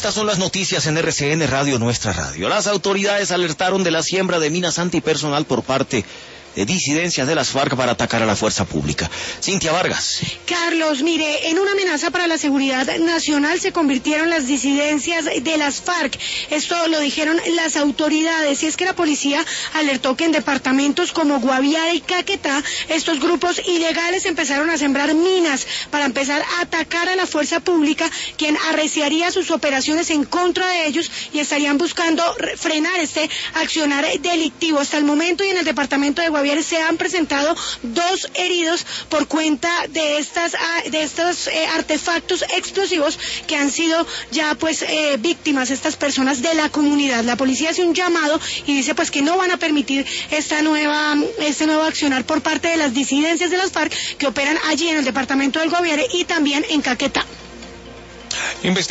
Estas son las noticias en RCN Radio, nuestra radio. Las autoridades alertaron de la siembra de minas antipersonal por parte de disidencias de las FARC para atacar a la fuerza pública. Cintia Vargas. Carlos, mire, en una amenaza para la seguridad nacional se convirtieron las disidencias de las FARC. Esto lo dijeron las autoridades. Y es que la policía alertó que en departamentos como Guaviare y Caquetá, estos grupos ilegales empezaron a sembrar minas para empezar a atacar a la fuerza pública, quien arreciaría sus operaciones en contra de ellos y estarían buscando frenar este accionar delictivo. Hasta el momento y en el departamento de Guaviare se han presentado 2 heridos por cuenta de estos artefactos explosivos que han sido ya víctimas estas personas de la comunidad. La policía hace un llamado y dice que no van a permitir este nuevo accionar por parte de las disidencias de las FARC que operan allí en el departamento del Guaviare y también en Caquetá.